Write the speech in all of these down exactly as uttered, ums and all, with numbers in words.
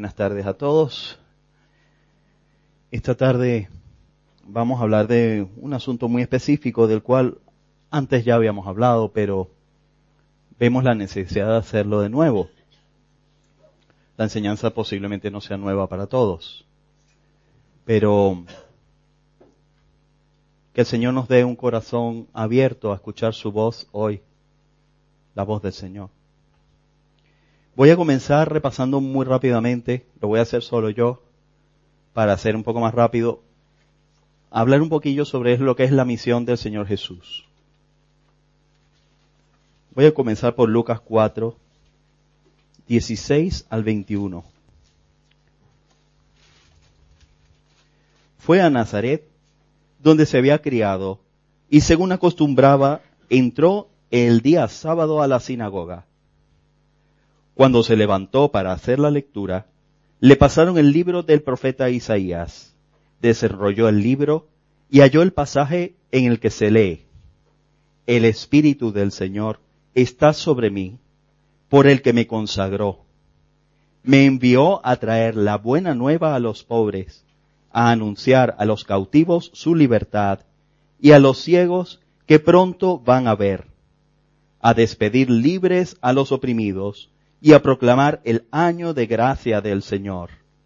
Buenas tardes a todos. Esta tarde vamos a hablar de un asunto muy específico del cual antes ya habíamos hablado, pero vemos la necesidad de hacerlo de nuevo. La enseñanza posiblemente no sea nueva para todos, pero que el Señor nos dé un corazón abierto a escuchar su voz hoy, la voz del Señor. Voy a comenzar repasando muy rápidamente, lo voy a hacer solo yo, para hacer un poco más rápido, hablar un poquillo sobre lo que es la misión del Señor Jesús. Voy a comenzar por Lucas cuatro, dieciséis al veintiuno. Fue a Nazaret, donde se había criado, y según acostumbraba, entró el día sábado a la sinagoga. Cuando se levantó para hacer la lectura, le pasaron el libro del profeta Isaías. Desenrolló el libro y halló el pasaje en el que se lee: El Espíritu del Señor está sobre mí, por el que me consagró. Me envió a traer la buena nueva a los pobres, a anunciar a los cautivos su libertad y a los ciegos que pronto van a ver, a despedir libres a los oprimidos y a proclamar el año de gracia del Señor.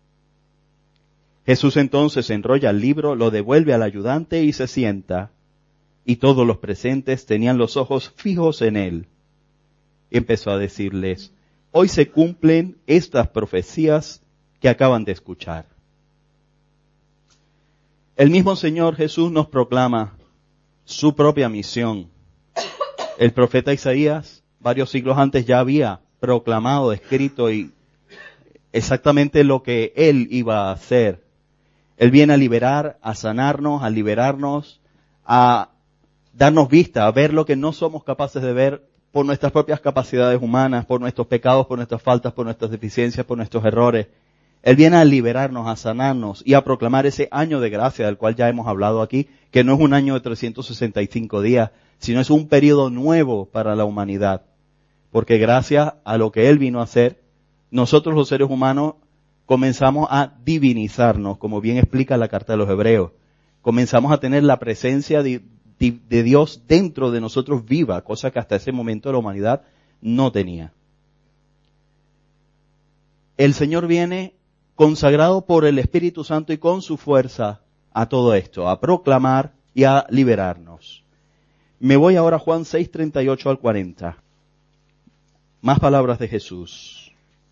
Jesús entonces enrolla el libro, lo devuelve al ayudante y se sienta, y todos los presentes tenían los ojos fijos en él. Empezó a decirles: hoy se cumplen estas profecías que acaban de escuchar. El mismo Señor Jesús nos proclama su propia misión. El profeta Isaías, varios siglos antes, ya había proclamado, escrito y exactamente lo que él iba a hacer. Él viene a liberar, a sanarnos, a liberarnos, a darnos vista, a ver lo que no somos capaces de ver por nuestras propias capacidades humanas, por nuestros pecados, por nuestras faltas, por nuestras deficiencias, por nuestros errores. Él viene a liberarnos, a sanarnos y a proclamar ese año de gracia del cual ya hemos hablado aquí, que no es un año de trescientos sesenta y cinco días, sino es un periodo nuevo para la humanidad. Porque gracias a lo que Él vino a hacer, nosotros los seres humanos comenzamos a divinizarnos, como bien explica la carta de los Hebreos. Comenzamos a tener la presencia de, de, de Dios dentro de nosotros viva, cosa que hasta ese momento la humanidad no tenía. El Señor viene consagrado por el Espíritu Santo y con su fuerza a todo esto, a proclamar y a liberarnos. Me voy ahora a Juan seis, treinta y ocho al cuarenta. Más palabras de Jesús.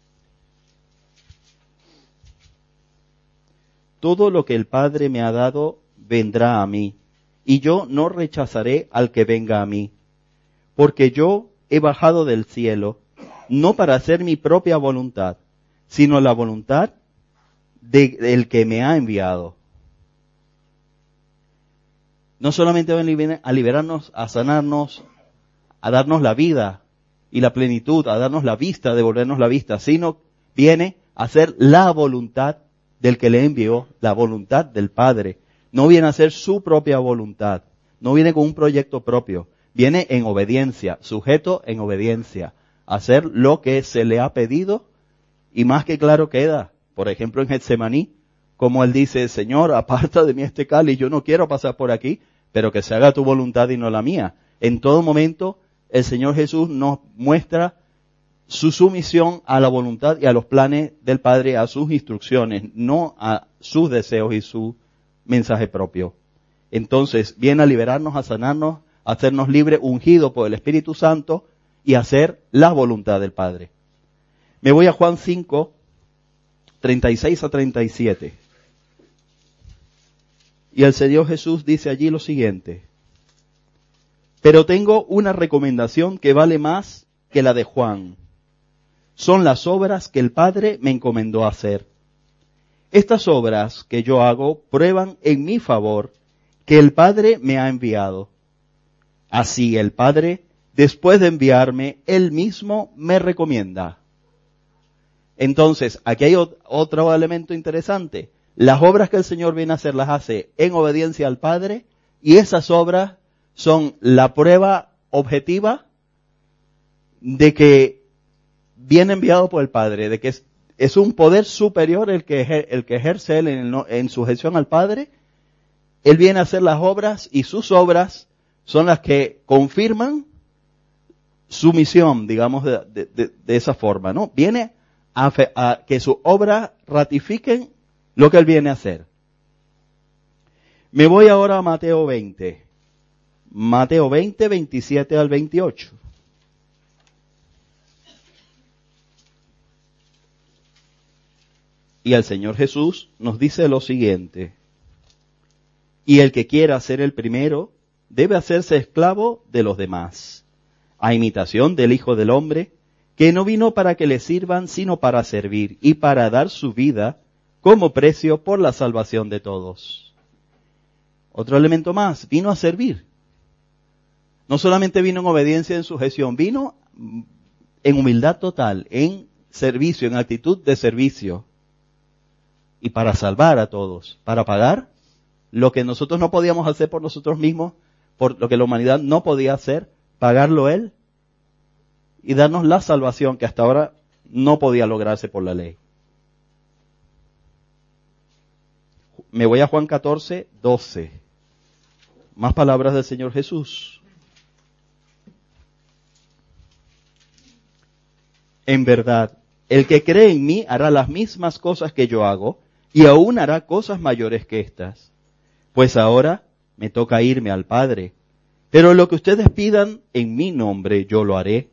Todo lo que el Padre me ha dado vendrá a mí, y yo no rechazaré al que venga a mí, porque yo he bajado del cielo, no para hacer mi propia voluntad, sino la voluntad de, del que me ha enviado. No solamente viene a liberarnos, a sanarnos, a darnos la vida y la plenitud, a darnos la vista, devolvernos la vista, sino viene a hacer la voluntad del que le envió, la voluntad del Padre. No viene a hacer su propia voluntad, no viene con un proyecto propio, viene en obediencia, sujeto en obediencia, a hacer lo que se le ha pedido, y más que claro queda, por ejemplo en Getsemaní, como él dice: Señor, aparta de mí este cáliz, yo no quiero pasar por aquí, pero que se haga tu voluntad y no la mía. En todo momento, el Señor Jesús nos muestra su sumisión a la voluntad y a los planes del Padre, a sus instrucciones, no a sus deseos y su mensaje propio. Entonces, viene a liberarnos, a sanarnos, a hacernos libres, ungidos por el Espíritu Santo y a hacer la voluntad del Padre. Me voy a Juan cinco, treinta y seis a treinta y siete. Y el Señor Jesús dice allí lo siguiente: pero tengo una recomendación que vale más que la de Juan. Son las obras que el Padre me encomendó hacer. Estas obras que yo hago prueban en mi favor que el Padre me ha enviado. Así el Padre, después de enviarme, Él mismo me recomienda. Entonces, aquí hay otro elemento interesante. Las obras que el Señor viene a hacer las hace en obediencia al Padre, y esas obras son la prueba objetiva de que viene enviado por el Padre, de que es un poder superior el que, ejer, el que ejerce él en, en sujeción al Padre. Él viene a hacer las obras y sus obras son las que confirman su misión, digamos, de, de, de, de esa forma, ¿no? Viene a, fe, a que sus obras ratifiquen lo que él viene a hacer. Me voy ahora a Mateo veinte. Mateo veinte, veintisiete al veintiocho. Y el Señor Jesús nos dice lo siguiente. Y el que quiera ser el primero, debe hacerse esclavo de los demás, a imitación del Hijo del Hombre, que no vino para que le sirvan, sino para servir, y para dar su vida como precio por la salvación de todos. Otro elemento más, vino a servir. No solamente vino en obediencia, en sujeción, vino en humildad total, en servicio, en actitud de servicio. Y para salvar a todos, para pagar lo que nosotros no podíamos hacer por nosotros mismos, por lo que la humanidad no podía hacer, pagarlo Él y darnos la salvación que hasta ahora no podía lograrse por la ley. Me voy a Juan catorce, doce. Más palabras del Señor Jesús. En verdad, el que cree en mí hará las mismas cosas que yo hago, y aún hará cosas mayores que estas. Pues ahora me toca irme al Padre, pero lo que ustedes pidan en mi nombre yo lo haré.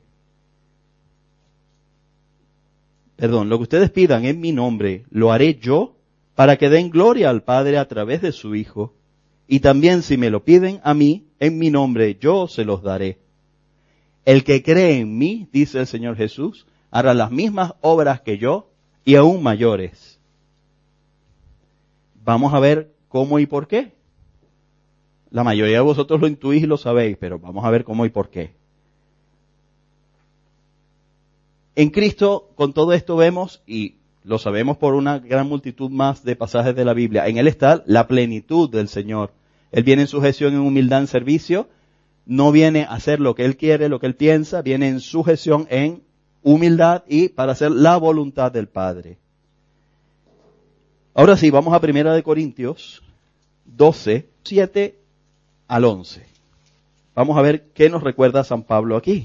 Perdón, lo que ustedes pidan en mi nombre lo haré yo, para que den gloria al Padre a través de su Hijo. Y también si me lo piden a mí, en mi nombre yo se los daré. El que cree en mí, dice el Señor Jesús, hará las mismas obras que yo y aún mayores. Vamos a ver cómo y por qué. La mayoría de vosotros lo intuís y lo sabéis, pero vamos a ver cómo y por qué. En Cristo, con todo esto vemos, y lo sabemos por una gran multitud más de pasajes de la Biblia, en Él está la plenitud del Señor. Él viene en sujeción, en humildad, en servicio. No viene a hacer lo que Él quiere, lo que Él piensa. Viene en sujeción, en humildad y para hacer la voluntad del Padre. Ahora sí, vamos a Primera de Corintios doce, siete al once. Vamos a ver qué nos recuerda San Pablo aquí.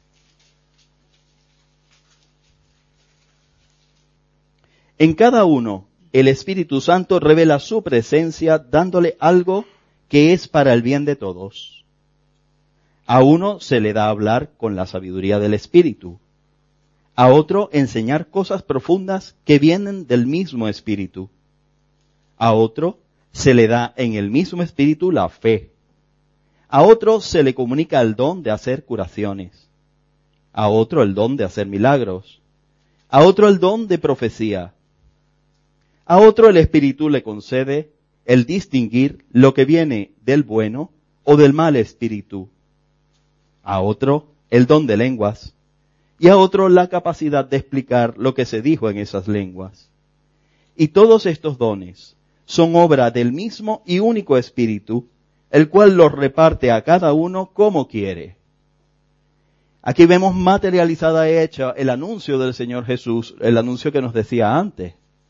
En cada uno, el Espíritu Santo revela su presencia dándole algo que es para el bien de todos. A uno se le da hablar con la sabiduría del Espíritu. A otro enseñar cosas profundas que vienen del mismo Espíritu. A otro se le da en el mismo Espíritu la fe. A otro se le comunica el don de hacer curaciones. A otro el don de hacer milagros. A otro el don de profecía. A otro el Espíritu le concede el distinguir lo que viene del bueno o del mal espíritu. A otro el don de lenguas. Y a otro la capacidad de explicar lo que se dijo en esas lenguas. Y todos estos dones son obra del mismo y único Espíritu, el cual los reparte a cada uno como quiere. Aquí vemos materializada y hecha el anuncio del Señor Jesús, el anuncio que nos decía antes.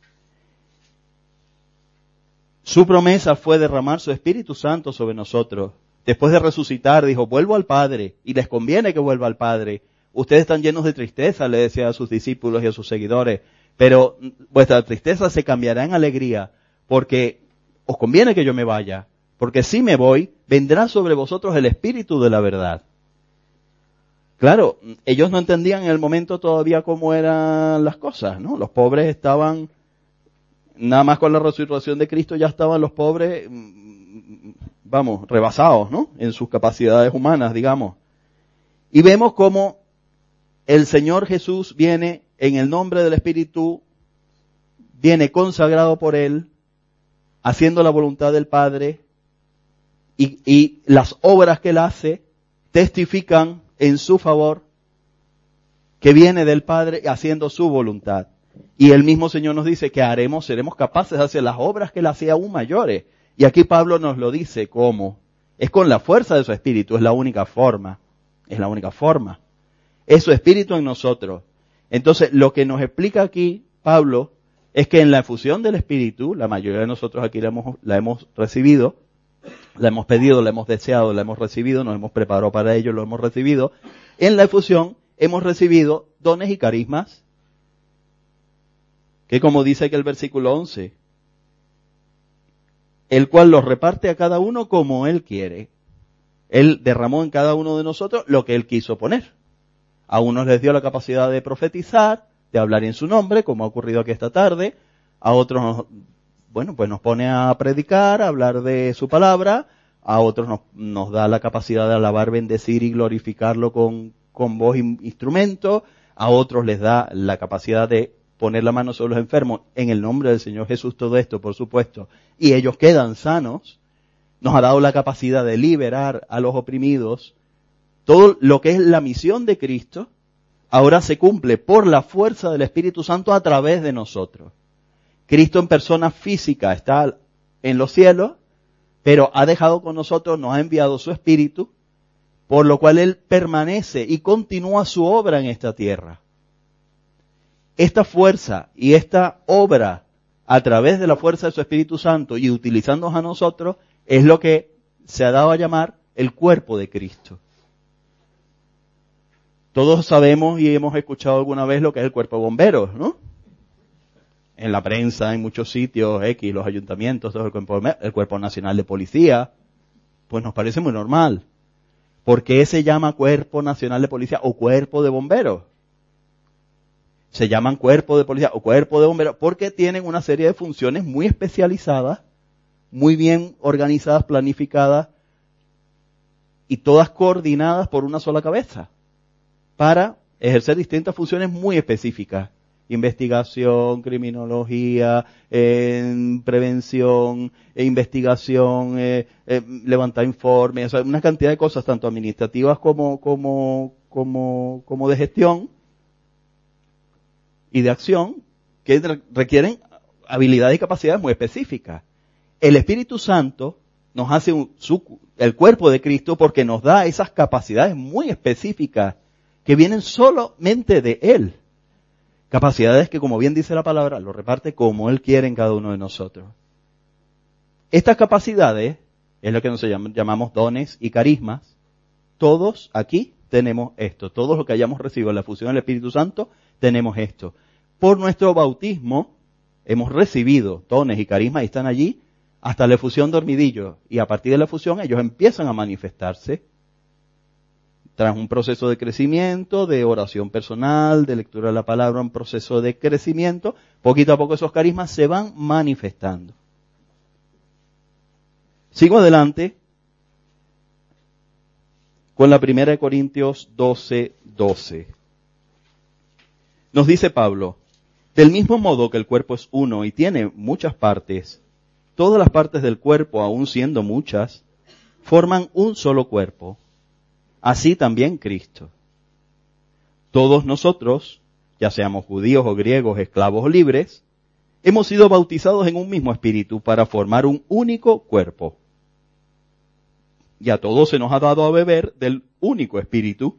Su promesa fue derramar su Espíritu Santo sobre nosotros. Después de resucitar, dijo, vuelvo al Padre, y les conviene que vuelva al Padre. Ustedes están llenos de tristeza, le decía a sus discípulos y a sus seguidores, pero vuestra tristeza se cambiará en alegría, porque os conviene que yo me vaya, porque si me voy, vendrá sobre vosotros el Espíritu de la verdad. Claro, ellos no entendían en el momento todavía cómo eran las cosas, ¿no? Los pobres estaban, nada más con la resurrección de Cristo ya estaban los pobres, vamos, rebasados, ¿no? En sus capacidades humanas, digamos. Y vemos cómo el Señor Jesús viene en el nombre del Espíritu, viene consagrado por Él, haciendo la voluntad del Padre, y, y las obras que Él hace testifican en su favor que viene del Padre haciendo su voluntad. Y el mismo Señor nos dice que haremos, seremos capaces de hacer las obras que Él hacía aún mayores. Y aquí Pablo nos lo dice cómo. Es con la fuerza de su Espíritu, es la única forma. Es la única forma. Es su Espíritu en nosotros. Entonces, lo que nos explica aquí Pablo es que en la efusión del Espíritu, la mayoría de nosotros aquí la hemos, la hemos recibido, la hemos pedido, la hemos deseado, la hemos recibido, nos hemos preparado para ello, lo hemos recibido. En la efusión hemos recibido dones y carismas, que como dice que el versículo once, el cual los reparte a cada uno como Él quiere. Él derramó en cada uno de nosotros lo que Él quiso poner. A unos les dio la capacidad de profetizar, de hablar en su nombre, como ha ocurrido aquí esta tarde. A otros, nos, bueno, pues nos pone a predicar, a hablar de su palabra. A otros nos, nos da la capacidad de alabar, bendecir y glorificarlo con, con voz y instrumento. A otros les da la capacidad de poner la mano sobre los enfermos en el nombre del Señor Jesús, todo esto, por supuesto. Y ellos quedan sanos. Nos ha dado la capacidad de liberar a los oprimidos. Todo lo que es la misión de Cristo ahora se cumple por la fuerza del Espíritu Santo a través de nosotros. Cristo en persona física está en los cielos, pero ha dejado con nosotros, nos ha enviado su Espíritu, por lo cual Él permanece y continúa su obra en esta tierra. Esta fuerza y esta obra a través de la fuerza de su Espíritu Santo y utilizándonos a nosotros es lo que se ha dado a llamar el cuerpo de Cristo. Todos sabemos y hemos escuchado alguna vez lo que es el cuerpo de bomberos, ¿no? En la prensa, en muchos sitios, X, los ayuntamientos, todo el cuerpo, el cuerpo nacional de policía, pues nos parece muy normal. ¿Por qué se llama cuerpo nacional de policía o cuerpo de bomberos? Se llaman cuerpo de policía o cuerpo de bomberos porque tienen una serie de funciones muy especializadas, muy bien organizadas, planificadas y todas coordinadas por una sola cabeza para ejercer distintas funciones muy específicas. Investigación, criminología, eh, prevención, eh, investigación, eh, eh, levantar informes, o sea, una cantidad de cosas tanto administrativas como, como, como, como de gestión y de acción que requieren habilidades y capacidades muy específicas. El Espíritu Santo nos hace un, su, el cuerpo de Cristo porque nos da esas capacidades muy específicas que vienen solamente de Él. Capacidades que, como bien dice la palabra, lo reparte como Él quiere en cada uno de nosotros. Estas capacidades es lo que nos llamamos dones y carismas. Todos aquí tenemos esto. Todos los que hayamos recibido la fusión del Espíritu Santo, tenemos esto. Por nuestro bautismo, hemos recibido dones y carismas y están allí hasta la efusión dormidillo. Y a partir de la efusión, ellos empiezan a manifestarse. Tras un proceso de crecimiento, de oración personal, de lectura de la palabra, un proceso de crecimiento, poquito a poco esos carismas se van manifestando. Sigo adelante con la primera de Corintios doce, doce. Nos dice Pablo, del mismo modo que el cuerpo es uno y tiene muchas partes, todas las partes del cuerpo, aun siendo muchas, forman un solo cuerpo. Así también Cristo. Todos nosotros, ya seamos judíos o griegos, esclavos o libres, hemos sido bautizados en un mismo espíritu para formar un único cuerpo. Y a todos se nos ha dado a beber del único espíritu.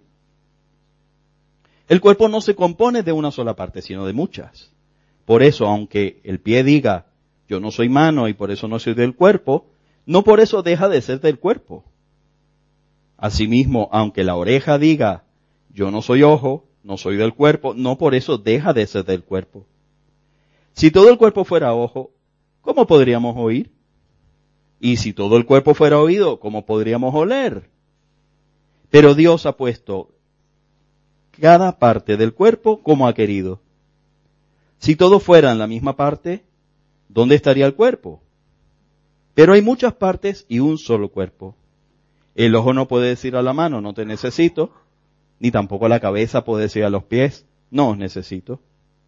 El cuerpo no se compone de una sola parte, sino de muchas. Por eso, aunque el pie diga, yo no soy mano y por eso no soy del cuerpo, no por eso deja de ser del cuerpo. Asimismo, aunque la oreja diga, yo no soy ojo, no soy del cuerpo, no por eso deja de ser del cuerpo. Si todo el cuerpo fuera ojo, ¿cómo podríamos oír? Y si todo el cuerpo fuera oído, ¿cómo podríamos oler? Pero Dios ha puesto cada parte del cuerpo como ha querido. Si todo fuera en la misma parte, ¿dónde estaría el cuerpo? Pero hay muchas partes y un solo cuerpo. El ojo no puede decir a la mano, no te necesito, ni tampoco la cabeza puede decir a los pies, no os necesito.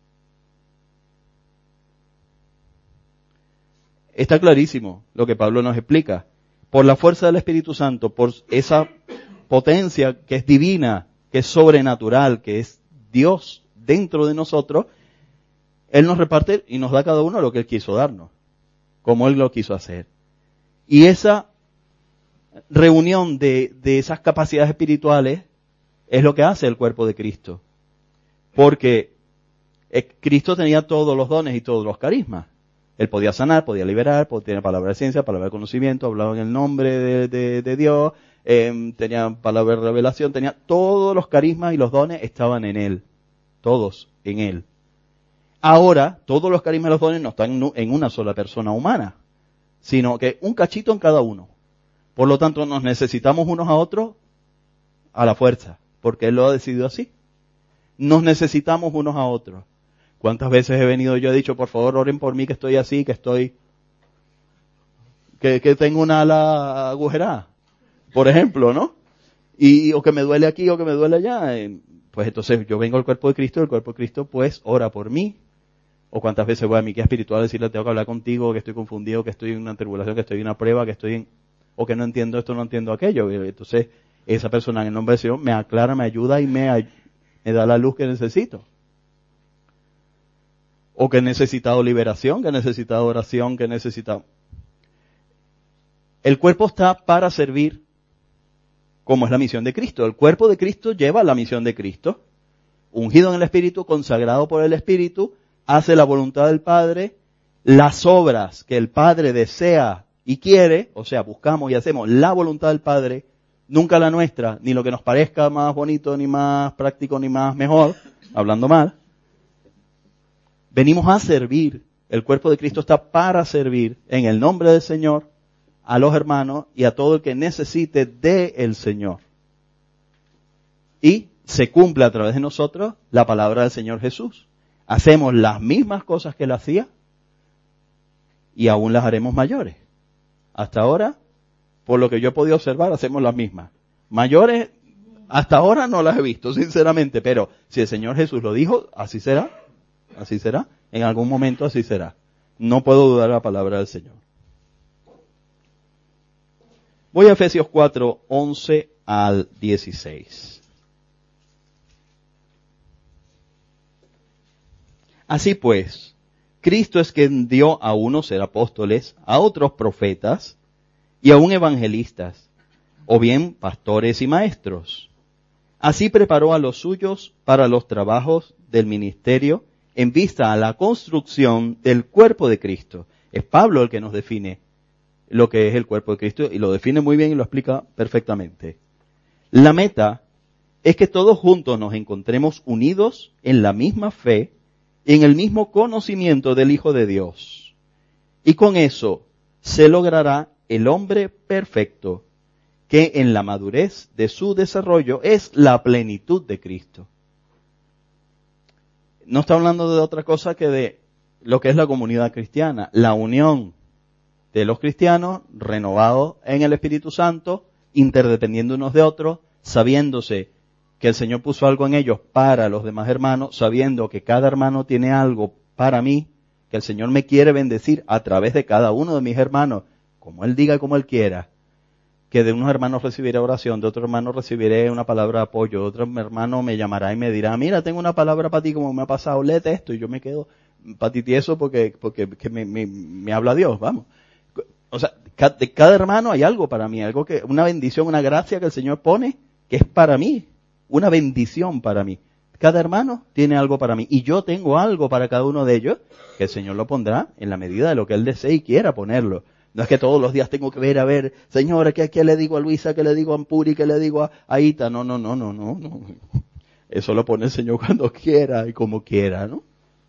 Está clarísimo lo que Pablo nos explica. Por la fuerza del Espíritu Santo, por esa potencia que es divina, que es sobrenatural, que es Dios dentro de nosotros, Él nos reparte y nos da a cada uno lo que Él quiso darnos, como Él lo quiso hacer. Y esa reunión de, de esas capacidades espirituales es lo que hace el cuerpo de Cristo. Porque Eh, Cristo tenía todos los dones y todos los carismas. Él podía sanar, podía liberar, tenía palabra de ciencia, palabra de conocimiento, hablaba en el nombre de, de, de Dios, eh, tenía palabra de revelación, tenía todos los carismas y los dones estaban en Él. Todos en Él. Ahora, todos los carismas y los dones no están en una sola persona humana, sino que un cachito en cada uno. Por lo tanto, nos necesitamos unos a otros a la fuerza, porque Él lo ha decidido así. Nos necesitamos unos a otros. ¿Cuántas veces he venido yo he dicho, por favor, oren por mí que estoy así, que estoy, que, que tengo una ala agujerada, por ejemplo, ¿no? Y, o que me duele aquí o que me duele allá. Pues entonces yo vengo al cuerpo de Cristo, el cuerpo de Cristo pues ora por mí. O cuántas veces voy a mi guía espiritual a decirle, tengo que hablar contigo, que estoy confundido, que estoy en una tribulación, que estoy en una prueba, que estoy en, o que no entiendo esto, no entiendo aquello. Entonces esa persona en el nombre del Señor me aclara, me ayuda y me, me da la luz que necesito. O que he necesitado liberación, que he necesitado oración, que he necesitado... El cuerpo está para servir, como es la misión de Cristo. El cuerpo de Cristo lleva la misión de Cristo. Ungido en el Espíritu, consagrado por el Espíritu, hace la voluntad del Padre, las obras que el Padre desea y quiere, o sea, buscamos y hacemos la voluntad del Padre, nunca la nuestra, ni lo que nos parezca más bonito, ni más práctico, ni más mejor, hablando mal. Venimos a servir. El cuerpo de Cristo está para servir en el nombre del Señor a los hermanos y a todo el que necesite del Señor. Y se cumple a través de nosotros la palabra del Señor Jesús. Hacemos las mismas cosas que Él hacía y aún las haremos mayores. Hasta ahora, por lo que yo he podido observar, hacemos las mismas. Mayores, hasta ahora no las he visto, sinceramente, pero si el Señor Jesús lo dijo, así será. Así será. En algún momento así será. No puedo dudar la palabra del Señor. Voy a Efesios cuatro, once al dieciséis. Así pues, Cristo es quien dio a unos ser apóstoles, a otros profetas y aún evangelistas, o bien pastores y maestros. Así preparó a los suyos para los trabajos del ministerio en vista a la construcción del cuerpo de Cristo. Es Pablo el que nos define lo que es el cuerpo de Cristo y lo define muy bien y lo explica perfectamente. La meta es que todos juntos nos encontremos unidos en la misma fe y en el mismo conocimiento del Hijo de Dios. Y con eso se logrará el hombre perfecto, que en la madurez de su desarrollo es la plenitud de Cristo. No está hablando de otra cosa que de lo que es la comunidad cristiana, la unión de los cristianos renovados en el Espíritu Santo, interdependiendo unos de otros, sabiéndose que el Señor puso algo en ellos para los demás hermanos, sabiendo que cada hermano tiene algo para mí, que el Señor me quiere bendecir a través de cada uno de mis hermanos, como Él diga y como Él quiera. Que de unos hermanos recibiré oración, de otros hermanos recibiré una palabra de apoyo, de otro hermano me llamará y me dirá, mira, tengo una palabra para ti como me ha pasado, léete esto, y yo me quedo patitieso porque, porque que me, me, me habla Dios, vamos. O sea, de cada hermano hay algo para mí, algo que, una bendición, una gracia que el Señor pone, que es para mí, una bendición para mí. Cada hermano tiene algo para mí, y yo tengo algo para cada uno de ellos, que el Señor lo pondrá en la medida de lo que Él desee y quiera ponerlo. No es que todos los días tengo que ver, a ver, señora, ¿qué, qué le digo a Luisa? ¿Qué le digo a Ampuri? ¿Qué le digo a Aita? No, no, no, no, no, no. Eso lo pone el Señor cuando quiera y como quiera, ¿no?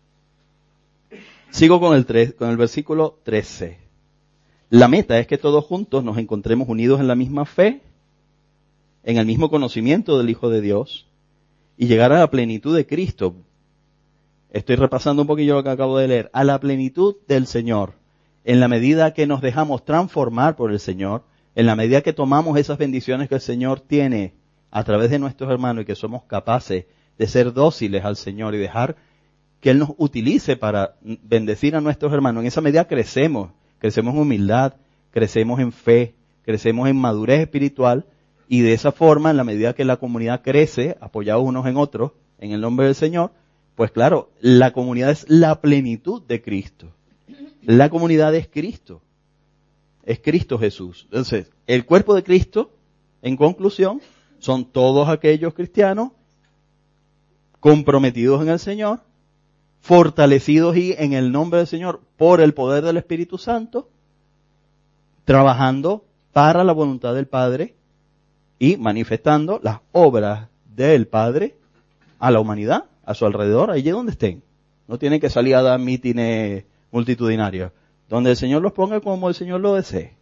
Sigo con el tres, con el versículo trece. La meta es que todos juntos nos encontremos unidos en la misma fe, en el mismo conocimiento del Hijo de Dios y llegar a la plenitud de Cristo. Estoy repasando un poquillo lo que acabo de leer. A la plenitud del Señor. En la medida que nos dejamos transformar por el Señor, en la medida que tomamos esas bendiciones que el Señor tiene a través de nuestros hermanos y que somos capaces de ser dóciles al Señor y dejar que Él nos utilice para bendecir a nuestros hermanos, en esa medida crecemos, crecemos en humildad, crecemos en fe, crecemos en madurez espiritual y de esa forma, en la medida que la comunidad crece, apoyados unos en otros, en el nombre del Señor, pues claro, la comunidad es la plenitud de Cristo. La comunidad es Cristo. Es Cristo Jesús. Entonces, el cuerpo de Cristo, en conclusión, son todos aquellos cristianos comprometidos en el Señor, fortalecidos y en el nombre del Señor, por el poder del Espíritu Santo, trabajando para la voluntad del Padre y manifestando las obras del Padre a la humanidad, a su alrededor, allí donde estén. No tienen que salir a dar mítines multitudinarios. Donde el Señor los ponga como el Señor lo desee.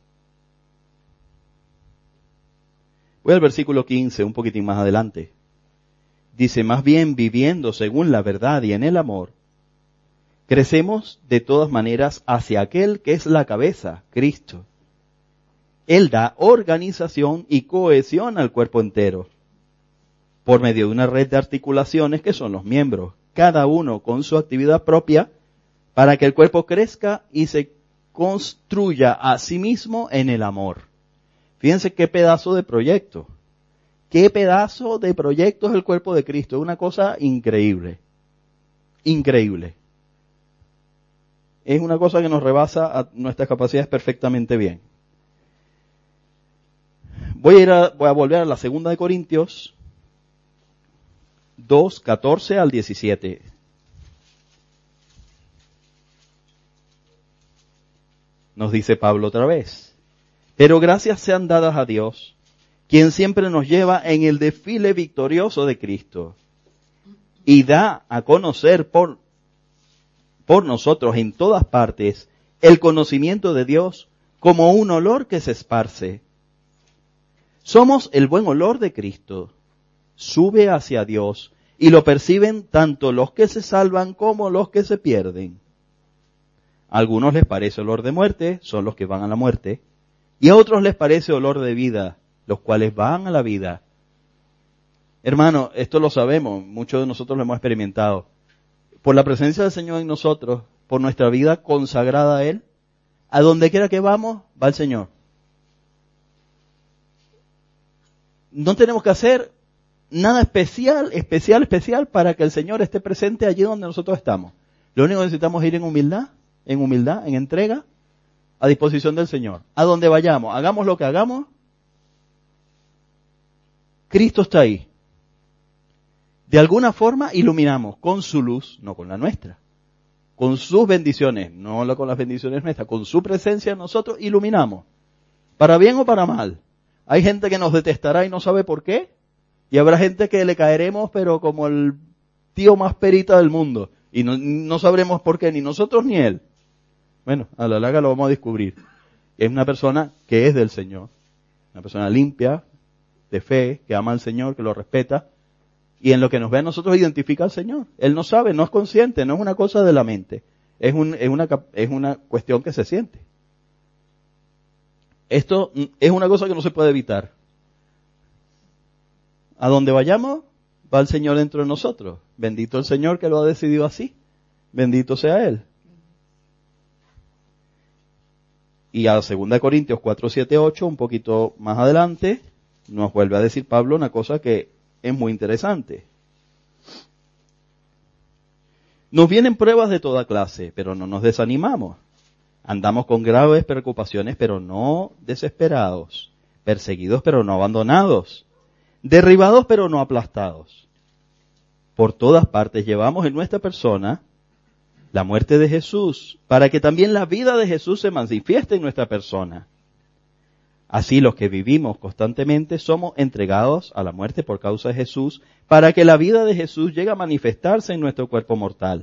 Voy al versículo quince, un poquitín más adelante. Dice, más bien viviendo según la verdad y en el amor, crecemos de todas maneras hacia aquel que es la cabeza, Cristo. Él da organización y cohesión al cuerpo entero, por medio de una red de articulaciones que son los miembros, cada uno con su actividad propia, para que el cuerpo crezca y se construya a sí mismo en el amor. Fíjense qué pedazo de proyecto. Qué pedazo de proyecto es el cuerpo de Cristo. Es una cosa increíble. Increíble. Es una cosa que nos rebasa a nuestras capacidades perfectamente bien. Voy a, ir a, voy a volver a la segunda de Corintios dos, catorce al diecisiete. Nos dice Pablo otra vez. Pero gracias sean dadas a Dios, quien siempre nos lleva en el desfile victorioso de Cristo y da a conocer por, por nosotros en todas partes el conocimiento de Dios como un olor que se esparce. Somos el buen olor de Cristo. Sube hacia Dios y lo perciben tanto los que se salvan como los que se pierden. A algunos les parece olor de muerte, son los que van a la muerte, y a otros les parece olor de vida, los cuales van a la vida. Hermano, esto lo sabemos, muchos de nosotros lo hemos experimentado. Por la presencia del Señor en nosotros, por nuestra vida consagrada a Él, a donde quiera que vamos, va el Señor. No tenemos que hacer nada especial, especial, especial para que el Señor esté presente allí donde nosotros estamos. Lo único que necesitamos es ir en humildad, en humildad, en entrega, a disposición del Señor. A donde vayamos, hagamos lo que hagamos, Cristo está ahí. De alguna forma iluminamos con su luz, no con la nuestra. Con sus bendiciones, no con las bendiciones nuestras, con su presencia nosotros iluminamos. Para bien o para mal. Hay gente que nos detestará y no sabe por qué. Y habrá gente que le caeremos, pero como el tío más perita del mundo. Y no, no sabremos por qué, ni nosotros ni él. Bueno, a la larga lo vamos a descubrir. Es una persona que es del Señor. Una persona limpia, de fe, que ama al Señor, que lo respeta. Y en lo que nos ve a nosotros identifica al Señor. Él no sabe, no es consciente, no es una cosa de la mente. Es, un, es, una, es una cuestión que se siente. Esto es una cosa que no se puede evitar. A donde vayamos, va el Señor dentro de nosotros. Bendito el Señor que lo ha decidido así. Bendito sea Él. Y a dos Corintios cuatro, siete, ocho, un poquito más adelante, nos vuelve a decir Pablo una cosa que es muy interesante. Nos vienen pruebas de toda clase, pero no nos desanimamos. Andamos con graves preocupaciones, pero no desesperados. Perseguidos, pero no abandonados. Derribados, pero no aplastados. Por todas partes llevamos en nuestra persona la muerte de Jesús, para que también la vida de Jesús se manifieste en nuestra persona. Así los que vivimos constantemente somos entregados a la muerte por causa de Jesús, para que la vida de Jesús llegue a manifestarse en nuestro cuerpo mortal.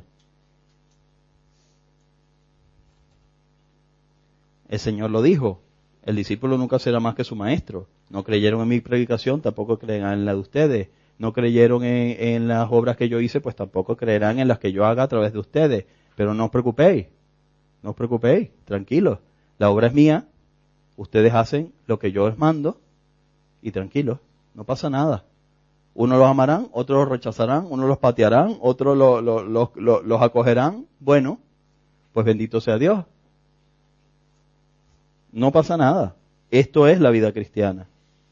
El Señor lo dijo, el discípulo nunca será más que su maestro. No creyeron en mi predicación, tampoco creerán en la de ustedes. No creyeron en, en las obras que yo hice, pues tampoco creerán en las que yo haga a través de ustedes. Pero no os preocupéis, no os preocupéis, tranquilos. La obra es mía, ustedes hacen lo que yo les mando y tranquilos, no pasa nada. Unos los amarán, otros los rechazarán, unos los patearán, otros lo, lo, lo, lo, los acogerán. Bueno, pues bendito sea Dios. No pasa nada. Esto es la vida cristiana.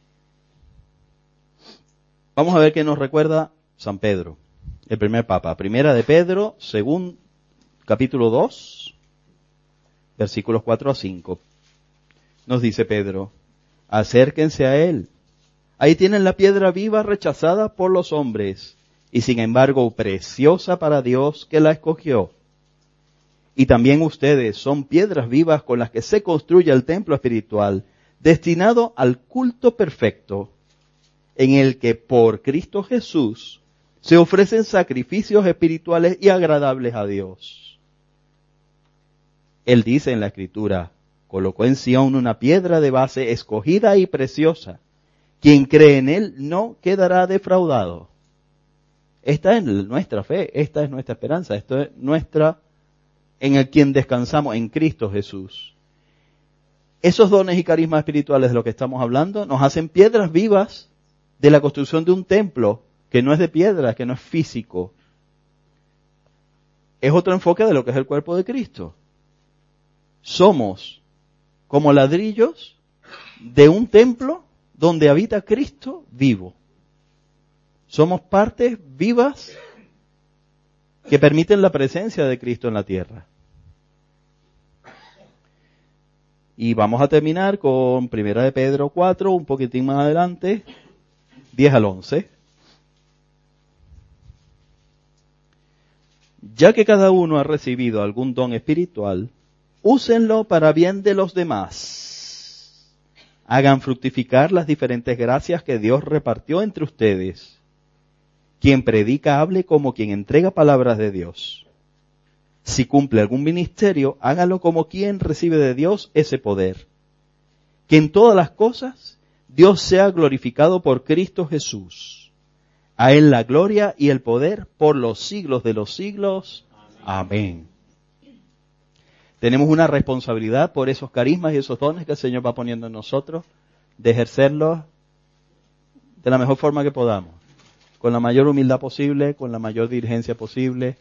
Vamos a ver qué nos recuerda San Pedro, el primer papa. Primera de Pedro, según capítulo dos, versículos cuatro a cinco. Nos dice Pedro, acérquense a él. Ahí tienen la piedra viva rechazada por los hombres y sin embargo preciosa para Dios que la escogió. Y también ustedes son piedras vivas con las que se construye el templo espiritual, destinado al culto perfecto, en el que por Cristo Jesús se ofrecen sacrificios espirituales y agradables a Dios. Él dice en la Escritura, colocó en Sión una piedra de base escogida y preciosa. Quien cree en Él no quedará defraudado. Esta es nuestra fe, esta es nuestra esperanza, esto es nuestra, en el quien descansamos, en Cristo Jesús. Esos dones y carismas espirituales de los que estamos hablando nos hacen piedras vivas de la construcción de un templo que no es de piedra, que no es físico. Es otro enfoque de lo que es el cuerpo de Cristo. Somos como ladrillos de un templo donde habita Cristo vivo. Somos partes vivas que permiten la presencia de Cristo en la tierra. Y vamos a terminar con Primera de Pedro cuatro, un poquitín más adelante, diez al once. Ya que cada uno ha recibido algún don espiritual, úsenlo para bien de los demás. Hagan fructificar las diferentes gracias que Dios repartió entre ustedes. Quien predica hable como quien entrega palabras de Dios. Si cumple algún ministerio, hágalo como quien recibe de Dios ese poder. Que en todas las cosas Dios sea glorificado por Cristo Jesús. A Él la gloria y el poder por los siglos de los siglos. Amén. Tenemos una responsabilidad por esos carismas y esos dones que el Señor va poniendo en nosotros, de ejercerlos de la mejor forma que podamos, con la mayor humildad posible, con la mayor diligencia posible.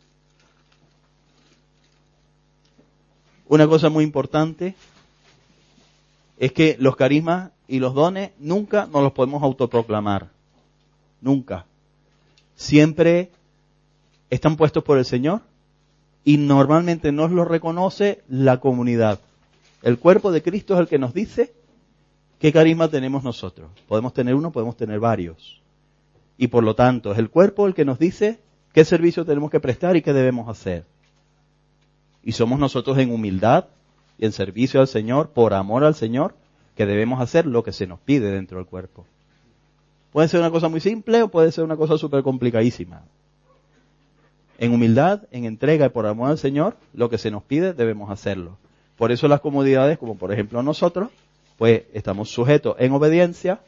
Una cosa muy importante es que los carismas y los dones nunca nos los podemos autoproclamar. Nunca. Siempre están puestos por el Señor y normalmente nos los reconoce la comunidad. El cuerpo de Cristo es el que nos dice qué carisma tenemos nosotros. Podemos tener uno, podemos tener varios. Y por lo tanto, es el cuerpo el que nos dice qué servicio tenemos que prestar y qué debemos hacer. Y somos nosotros en humildad y en servicio al Señor, por amor al Señor, que debemos hacer lo que se nos pide dentro del cuerpo. Puede ser una cosa muy simple o puede ser una cosa súper complicadísima. En humildad, en entrega y por amor al Señor, lo que se nos pide debemos hacerlo. Por eso las comunidades, como por ejemplo nosotros, pues estamos sujetos en obediencia,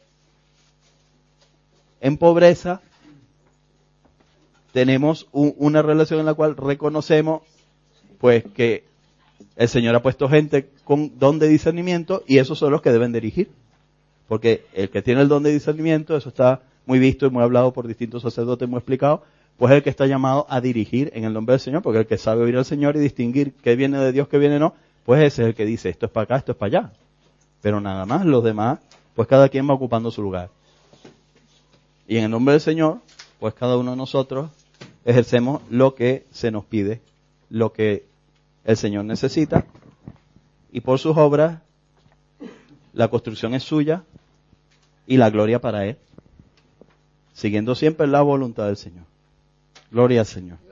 en pobreza, tenemos un, una relación en la cual reconocemos pues que el Señor ha puesto gente con don de discernimiento y esos son los que deben dirigir. Porque el que tiene el don de discernimiento, eso está muy visto y muy hablado por distintos sacerdotes, muy explicado, pues es el que está llamado a dirigir en el nombre del Señor, porque el que sabe oír al Señor y distinguir qué viene de Dios, qué viene no, pues ese es el que dice esto es para acá, esto es para allá. Pero nada más, los demás, pues cada quien va ocupando su lugar. Y en el nombre del Señor, pues cada uno de nosotros ejercemos lo que se nos pide, lo que el Señor necesita, y por sus obras la construcción es suya y la gloria para Él, siguiendo siempre la voluntad del Señor. Gloria al Señor.